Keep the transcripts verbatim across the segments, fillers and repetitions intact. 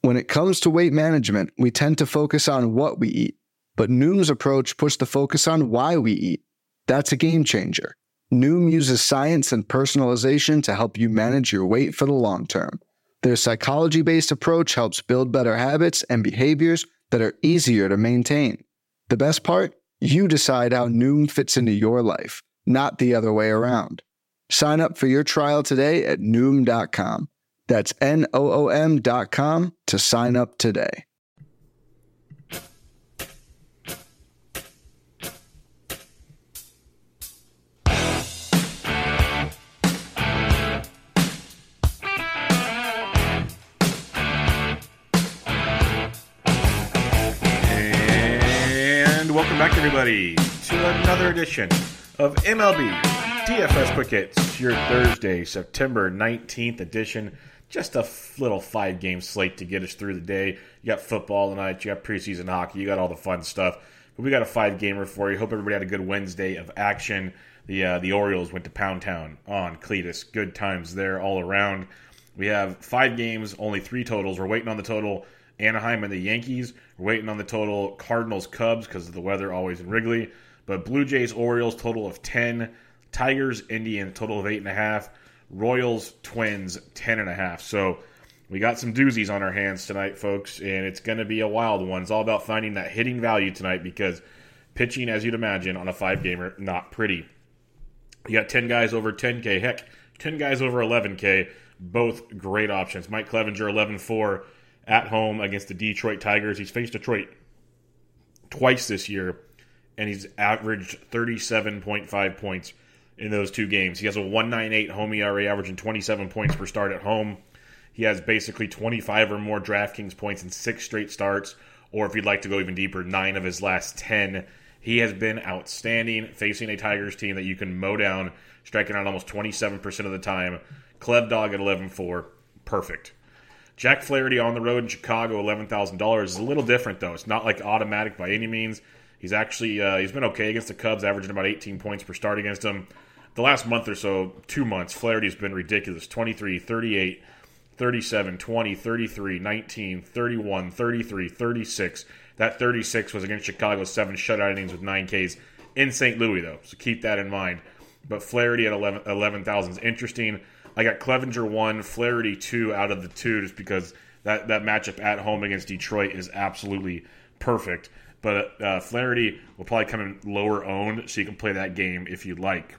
When it comes to weight management, we tend to focus on what we eat, but Noom's approach puts the focus on why we eat. That's a game changer. Noom uses science and personalization to help you manage your weight for the long term. Their psychology-based approach helps build better habits and behaviors that are easier to maintain. The best part? You decide how Noom fits into your life, not the other way around. Sign up for your trial today at Noom dot com. That's N O O M dot com to sign up today. And welcome back, everybody, to another edition of M L B D F S Quick Hits, your Thursday, September nineteenth edition. Just a f- little five-game slate to get us through the day. You got football tonight, you got preseason hockey, you got all the fun stuff. But we got a five-gamer for you. Hope everybody had a good Wednesday of action. The uh, the Orioles went to Pound Town on Cletus. Good times there all around. We have five games, only three totals. We're waiting on the total Anaheim and the Yankees. We're waiting on the total Cardinals-Cubs because of the weather always in Wrigley. But Blue Jays-Orioles, total of ten. Tigers-Indians, total of eight point five. Royals, Twins, ten and a half. So we got some doozies on our hands tonight, folks, and it's going to be a wild one. It's all about finding that hitting value tonight because pitching, as you'd imagine, on a five-gamer, not pretty. You got ten guys over ten K. Heck, ten guys over eleven K. Both great options. Mike Clevinger, eleven four at home against the Detroit Tigers. He's faced Detroit twice this year, and he's averaged thirty-seven point five points in those two games. He has a one point nine eight home E R A, averaging twenty-seven points per start at home. He has basically twenty-five or more DraftKings points in six straight starts, or if you'd like to go even deeper, nine of his last ten. He has been outstanding facing a Tigers team that you can mow down, striking out almost twenty-seven percent of the time. Clev Dog at eleven four, perfect. Jack Flaherty on the road in Chicago, eleven thousand dollars. Is a little different, though. It's not like automatic by any means. He's actually uh, he's been okay against the Cubs, averaging about eighteen points per start against them. The last month or so, two months, Flaherty's been ridiculous. twenty-three, thirty-eight, thirty-seven, twenty, thirty-three, nineteen, thirty-one, thirty-three, thirty-six. That thirty-six was against Chicago's seven shutout innings with nine Ks in Saint Louis, though, so keep that in mind. But Flaherty at eleven thousand is interesting. I got Clevinger one, Flaherty two out of the two, just because that, that matchup at home against Detroit is absolutely perfect. But uh, Flaherty will probably come in lower owned, so you can play that game if you'd like.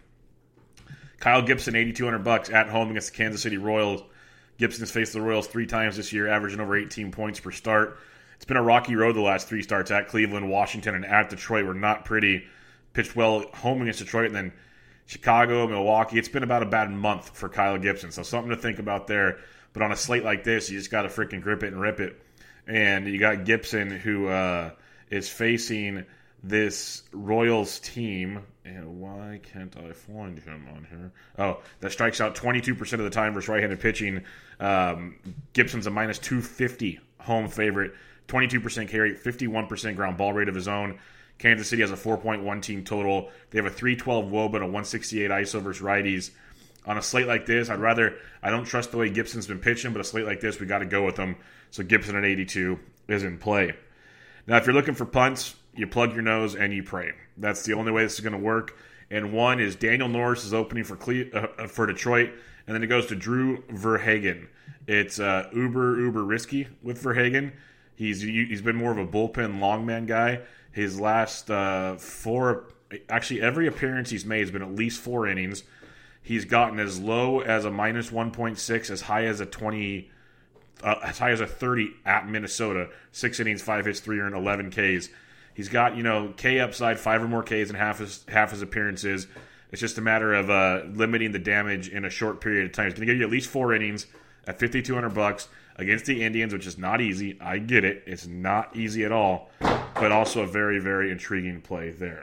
Kyle Gibson, eighty-two hundred bucks at home against the Kansas City Royals. Gibson's faced the Royals three times this year, averaging over eighteen points per start. It's been a rocky road the last three starts at Cleveland, Washington, and at Detroit. Were not pretty. Pitched well home against Detroit, and then Chicago, Milwaukee. It's been about a bad month for Kyle Gibson, so something to think about there. But on a slate like this, you just got to freaking grip it and rip it. And you got Gibson, who uh, is facing this Royals team. And why can't I find him on here? Oh, that strikes out twenty-two percent of the time versus right-handed pitching. Um, Gibson's a minus two fifty home favorite, twenty-two percent K rate, fifty-one percent ground ball rate of his own. Kansas City has a four point one team total. They have a three twelve W O B A and a one sixty-eight I S O versus righties. On a slate like this, I'd rather, I don't trust the way Gibson's been pitching, but a slate like this, we got to go with him. So Gibson at eighty-two is in play. Now, if you're looking for punts, you plug your nose and you pray. That's the only way this is going to work. And one is Daniel Norris is opening for Cle- uh, for Detroit, and then it goes to Drew Verhagen. It's uh, uber, uber risky with Verhagen. He's He's been more of a bullpen longman guy. His last uh, four, actually every appearance he's made has been at least four innings. He's gotten as low as a minus one point six, as high as a twenty, uh, as high as a thirty at Minnesota. Six innings, five hits, three earned, eleven Ks. He's got, you know, K upside, five or more Ks in half his half his appearances. It's just a matter of uh, limiting the damage in a short period of time. He's going to give you at least four innings at fifty-two hundred bucks against the Indians, which is not easy. I get it; it's not easy at all, but also a very, very intriguing play there.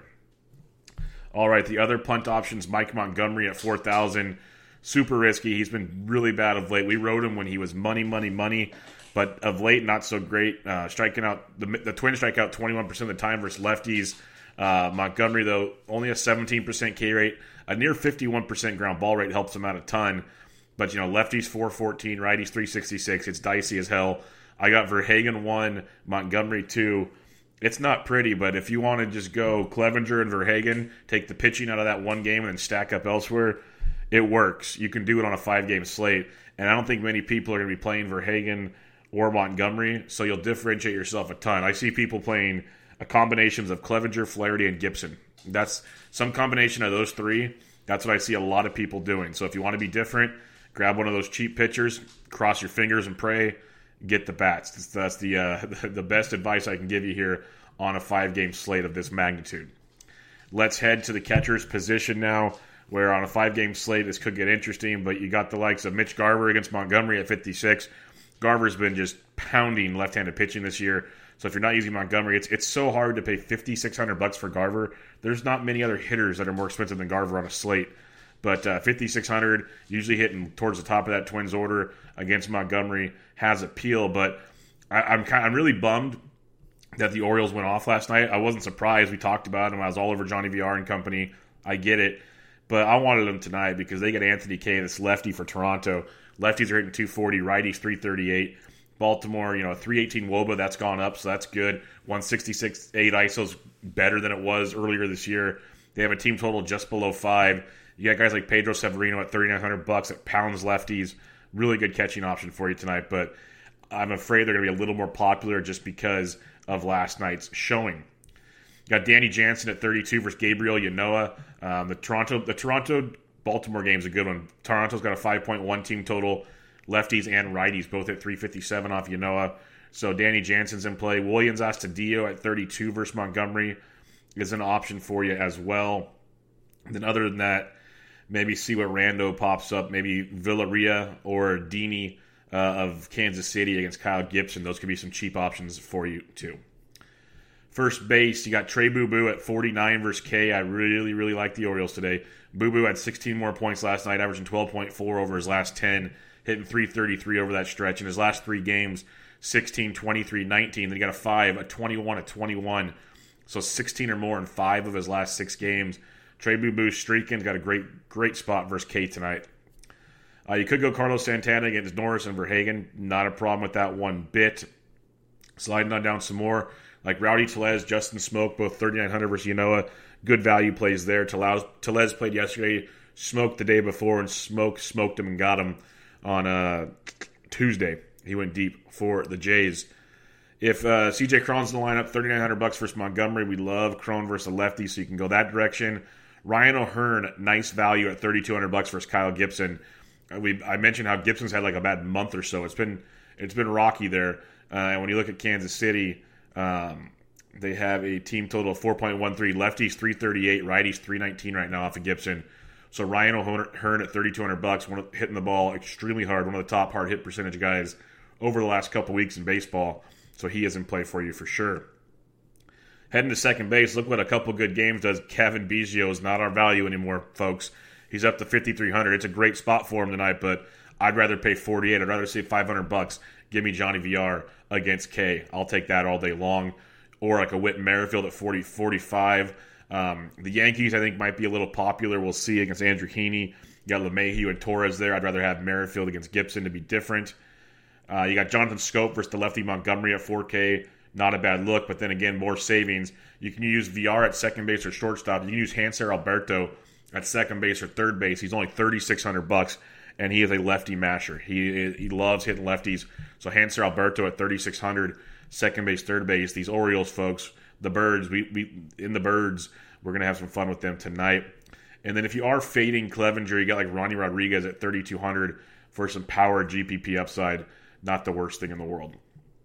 All right, the other punt options: Mike Montgomery at four thousand, super risky. He's been really bad of late. We rode him when he was money, money, money. But of late, not so great. Uh, striking out, the, the Twins strike out twenty-one percent of the time versus lefties. Uh, Montgomery, though, only a seventeen percent K rate. A near fifty-one percent ground ball rate helps him out a ton. But, you know, lefties four fourteen, righties three sixty-six. It's dicey as hell. I got Verhagen one, Montgomery two. It's not pretty, but if you want to just go Clevenger and Verhagen, take the pitching out of that one game and then stack up elsewhere, it works. You can do it on a five-game slate, and I don't think many people are going to be playing Verhagen or Montgomery, so you'll differentiate yourself a ton. I see people playing a combinations of Clevenger, Flaherty, and Gibson. That's some combination of those three. That's what I see a lot of people doing. So if you want to be different, grab one of those cheap pitchers, cross your fingers and pray, get the bats. That's, that's the uh, the best advice I can give you here on a five-game slate of this magnitude. Let's head to the catcher's position now, where on a five-game slate this could get interesting, but you got the likes of Mitch Garver against Montgomery at fifty-six. Garver's been just pounding left-handed pitching this year, so if you're not using Montgomery, it's it's so hard to pay fifty-six hundred bucks for Garver. There's not many other hitters that are more expensive than Garver on a slate. But uh, fifty-six hundred, usually hitting towards the top of that Twins order against Montgomery, has appeal. But I, I'm kind, I'm really bummed that the Orioles went off last night. I wasn't surprised. We talked about them. I was all over Johnny V R and company. I get it. But I wanted them tonight because they get Anthony Kay, this lefty for Toronto. Lefties are hitting two forty, righties three thirty-eight. Baltimore, you know, three eighteen W O B A, that's gone up, so that's good. one sixty-six point eight I S O's better than it was earlier this year. They have a team total just below five. You got guys like Pedro Severino at thirty-nine hundred bucks that pounds lefties. Really good catching option for you tonight, but I'm afraid they're going to be a little more popular just because of last night's showing. You got Danny Jansen at thirty-two versus Gabriel Ynoa. Um, the Toronto the Toronto Baltimore game is a good one. Toronto's got a five point one team total. Lefties and righties both at three fifty-seven off Ynoa. So Danny Jansen's in play. Williams Astudillo at thirty-two versus Montgomery is an option for you as well. And then other than that, maybe see what rando pops up. Maybe Villarreal or Dini uh, of Kansas City against Kyle Gibson. Those could be some cheap options for you too. First base, you got Trey Boo Boo at forty-nine versus K. I really, really like the Orioles today. Boo Boo had sixteen more points last night, averaging twelve point four over his last ten, hitting three thirty-three over that stretch. In his last three games, sixteen, twenty-three, nineteen. Then he got a five, a twenty-one, a twenty-one. So sixteen or more in five of his last six games. Trey Boo Boo streaking. Got a great, great spot versus K tonight. Uh, you could go Carlos Santana against Norris and Verhagen. Not a problem with that one bit. Sliding on down some more. Like Rowdy Tellez, Justin Smoke, both thirty-nine hundred versus Ynoa. Good value plays there. Tellez, Tellez played yesterday, Smoke the day before, and Smoke smoked him and got him on uh, Tuesday. He went deep for the Jays. If uh, C J Cron's in the lineup, thirty-nine hundred bucks versus Montgomery. We love Cron versus a lefty, so you can go that direction. Ryan O'Hearn, nice value at thirty-two hundred bucks versus Kyle Gibson. Uh, we I mentioned how Gibson's had like a bad month or so. It's been it's been rocky there. Uh, and when you look at Kansas City, um, they have a team total of four point one three. Lefties three thirty-eight, righties three nineteen right now off of Gibson. So Ryan O'Hearn at thirty-two hundred bucks, one of, hitting the ball extremely hard, one of the top hard hit percentage guys over the last couple weeks in baseball. So he is in play for you for sure. Heading to second base, look what a couple good games does. Kevin Biggio is not our value anymore, folks. He's up to fifty-three hundred. It's a great spot for him tonight, but I'd rather pay forty-eight. I'd rather save five hundred bucks. Give me Johnny V R against K. I'll take that all day long. Or like a Whit Merrifield at forty, forty-five. Um, the Yankees, I think, might be a little popular. We'll see against Andrew Heaney. You got LeMahieu and Torres there. I'd rather have Merrifield against Gibson to be different. Uh, you got Jonathan Scope versus the lefty Montgomery at four K. Not a bad look, but then again, more savings. You can use V R at second base or shortstop. You can use Hanser Alberto at second base or third base. He's only thirty-six hundred bucks, and he is a lefty masher. He he loves hitting lefties. So Hanser Alberto at thirty-six hundred, second base, third base. These Orioles folks, the Birds, we we in the Birds, we're gonna have some fun with them tonight. And then if you are fading Clevenger, you got like Ronnie Rodriguez at thirty-two hundred for some power G P P upside. Not the worst thing in the world.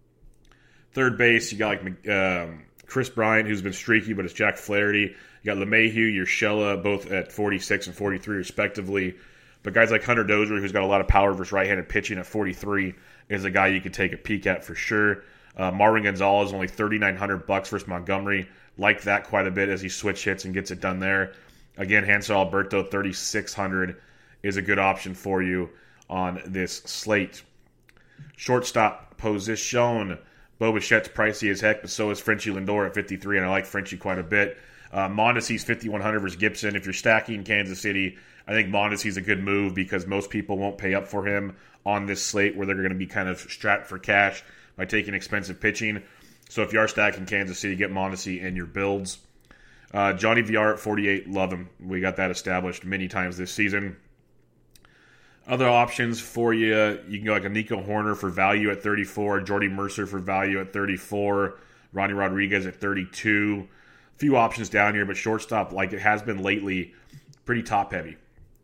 Third base, you got like um, Chris Bryant, who's been streaky, but it's Jack Flaherty. You got LeMahieu, Urshela, both at forty-six and forty-three respectively. But guys like Hunter Dozier, who's got a lot of power versus right-handed pitching at forty-three, is a guy you could take a peek at for sure. Uh, Marwin Gonzalez, only thirty-nine hundred bucks versus Montgomery. Like that quite a bit as he switch hits and gets it done there. Again, Hanser Alberto, thirty-six hundred is a good option for you on this slate. Shortstop position. Bo Bichette's pricey as heck, but so is Frenchie Lindor at fifty-three, and I like Frenchie quite a bit. Uh, Mondesi's fifty-one hundred versus Gibson. If you're stacking Kansas City, I think Mondesi's a good move because most people won't pay up for him on this slate where they're going to be kind of strapped for cash. by taking expensive pitching. So if you are stacking Kansas City, get Mondesi in your builds. Uh, Johnny V R at forty-eight, love him. We got that established many times this season. Other options for you, you can go like a Nico Horner for value at thirty-four, Jordy Mercer for value at thirty-four, Ronnie Rodriguez at thirty-two. A few options down here, but shortstop, like it has been lately, pretty top-heavy.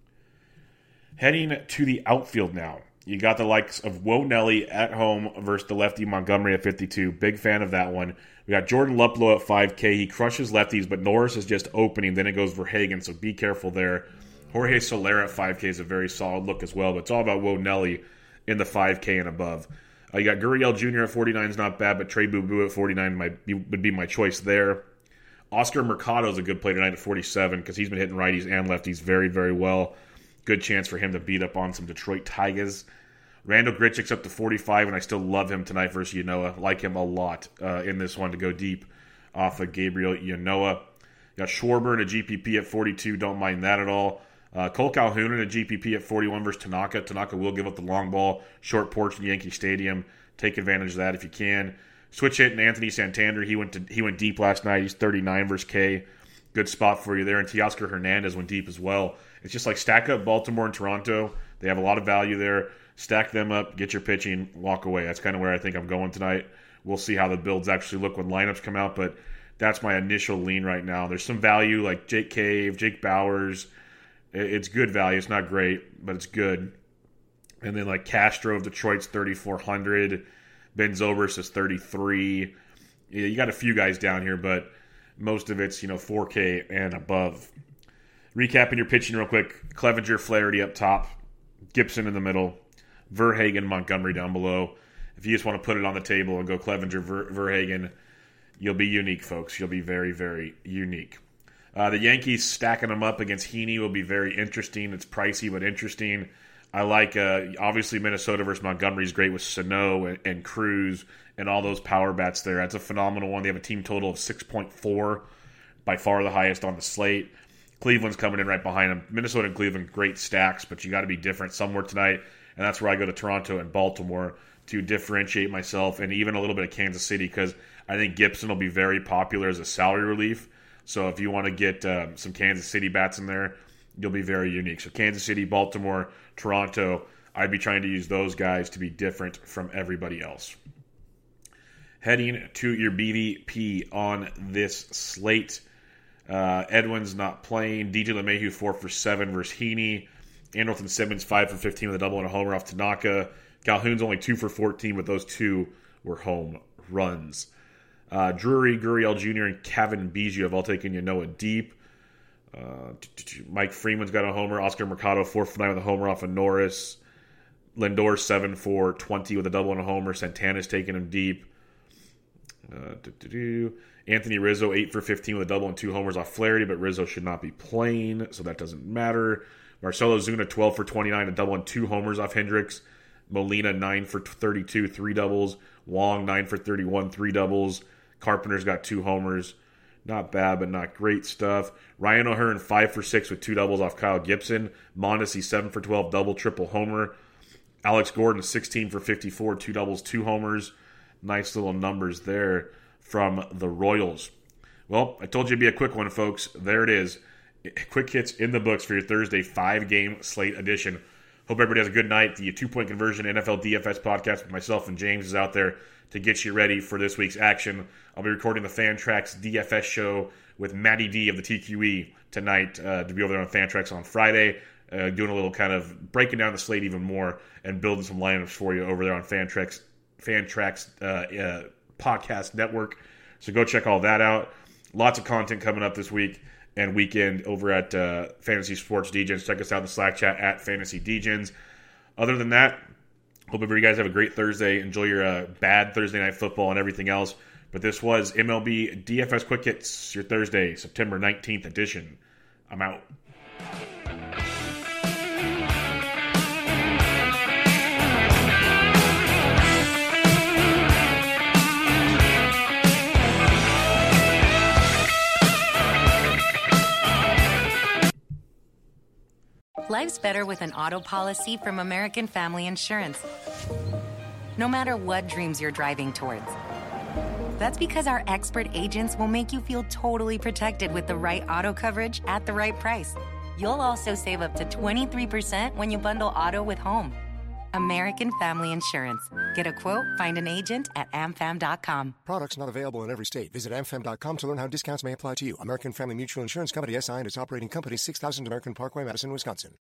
Heading to the outfield now. You got the likes of Wo Nelly at home versus the lefty Montgomery at fifty-two. Big fan of that one. We got Jordan Luplow at five K. He crushes lefties, but Norris is just opening. Then it goes Verhagen, so be careful there. Jorge Soler at five K is a very solid look as well, but it's all about Wo Nelly in the five K and above. Uh, you got Gurriel Junior at forty-nine is not bad, but Trey Boo Boo at forty-nine might be, would be my choice there. Oscar Mercado is a good play tonight at forty-seven because he's been hitting righties and lefties very, very well. Good chance for him to beat up on some Detroit Tigers. Randall Grichuk's up to forty-five, and I still love him tonight versus Yanoa. Like him a lot uh, in this one to go deep off of Gabriel Yanoa. You got Schwarber in a G P P at forty-two. Don't mind that at all. Uh, Cole Calhoun in a G P P at forty-one versus Tanaka. Tanaka will give up the long ball. Short porch in Yankee Stadium. Take advantage of that if you can. Switch hit and Anthony Santander. He went to he went deep last night. He's thirty-nine versus K. Good spot for you there. And Teoscar Hernandez went deep as well. It's just like stack up Baltimore and Toronto. They have a lot of value there. Stack them up, get your pitching, walk away. That's kind of where I think I'm going tonight. We'll see how the builds actually look when lineups come out, but that's my initial lean right now. There's some value like Jake Cave, Jake Bowers. It's good value. It's not great, but it's good. And then like Castro of Detroit's thirty-four hundred. Ben Zobrist is thirty-three. Yeah, you got a few guys down here, but most of it's, you know, four K and above. Recapping your pitching real quick. Clevenger, Flaherty up top. Gibson in the middle. Verhagen, Montgomery down below. If you just want to put it on the table and go Clevenger, Ver- Verhagen, you'll be unique, folks. You'll be very, very unique. Uh, the Yankees stacking them up against Heaney will be very interesting. It's pricey, but interesting. I like, uh, obviously, Minnesota versus Montgomery is great with Sano and, and Cruz and all those power bats there. That's a phenomenal one. They have a team total of six point four, by far the highest on the slate. Cleveland's coming in right behind them. Minnesota and Cleveland, great stacks, but you got to be different somewhere tonight. And that's where I go to Toronto and Baltimore to differentiate myself, and even a little bit of Kansas City, because I think Gibson will be very popular as a salary relief. So if you want to get uh, some Kansas City bats in there, you'll be very unique. So Kansas City, Baltimore, Toronto, I'd be trying to use those guys to be different from everybody else. Heading to your B V P on this slate. Uh, Edwin's not playing. D J LeMahieu four for seven versus Heaney. Andrelton Simmons five for fifteen with a double and a homer off Tanaka. Calhoun's only two for fourteen, but those two were home runs. Uh, Drury, Gurriel Junior, and Kevin Biggio have all taken Yanoa deep. Uh, Mike Freeman's got a homer. Oscar Mercado four for nine with a homer off of Norris. Lindor seven for twenty with a double and a homer. Santana's taking him deep. Uh, Anthony Rizzo eight for fifteen with a double and two homers off Flaherty, but Rizzo should not be playing, so that doesn't matter. Marcelo Zuna twelve for twenty-nine, a double and two homers off Hendricks. Molina nine for thirty-two, three doubles. Wong nine for thirty-one, three doubles. Carpenter's got two homers. Not bad, but not great stuff. Ryan O'Hearn five for six with two doubles off Kyle Gibson. Mondesi seven for twelve, double, triple homer. Alex Gordon sixteen for fifty-four, two doubles, two homers. Nice little numbers there from the Royals. Well, I told you it'd be a quick one, folks. There it is. Quick hits in the books for your Thursday five-game slate edition. Hope everybody has a good night. The two-point conversion N F L D F S podcast with myself and James is out there to get you ready for this week's action. I'll be recording the Fantrax D F S show with Matty D of the T Q E tonight uh, to be over there on Fantrax on Friday, uh, doing a little kind of breaking down the slate even more and building some lineups for you over there on Fantrax, Fantrax uh, uh, podcast network. So go check all that out. Lots of content coming up this week and weekend over at uh, Fantasy Sports Degens. Check us out in the Slack chat at Fantasy Degens. Other than that, hope everybody guys have a great Thursday. Enjoy your uh, bad Thursday night football and everything else. But this was M L B D F S Quick Hits, your Thursday, September nineteenth edition. I'm out. Life's better with an auto policy from American Family Insurance. no matter what dreams you're driving towards. That's because our expert agents will make you feel totally protected with the right auto coverage at the right price. You'll also save up to twenty-three percent when you bundle auto with home. American Family Insurance. Get a quote, find an agent at a m fam dot com. Products not available in every state. Visit a m fam dot com to learn how discounts may apply to you. American Family Mutual Insurance Company, S I and its operating company, six thousand American Parkway, Madison, Wisconsin.